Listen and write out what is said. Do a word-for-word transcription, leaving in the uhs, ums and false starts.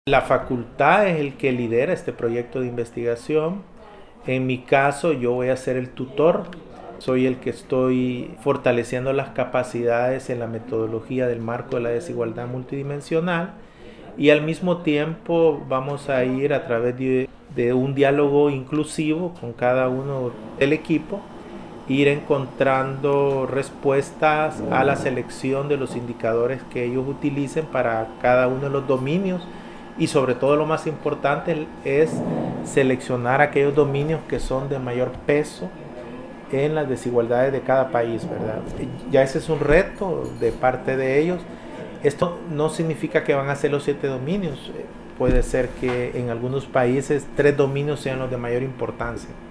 La facultad es el que lidera este proyecto de investigación. En mi caso, yo voy a ser el tutor. Soy el que estoy fortaleciendo las capacidades en la metodología del marco de la desigualdad multidimensional, y al mismo tiempo vamos a ir a través de, de un diálogo inclusivo con cada uno del equipo, ir encontrando respuestas a la selección de los indicadores que ellos utilicen para cada uno de los dominios, y sobre todo lo más importante es seleccionar aquellos dominios que son de mayor peso en las desigualdades de cada país, ¿verdad? Ya ese es un reto de parte de ellos. Esto no significa que van a ser los siete dominios. Puede ser que en algunos países tres dominios sean los de mayor importancia.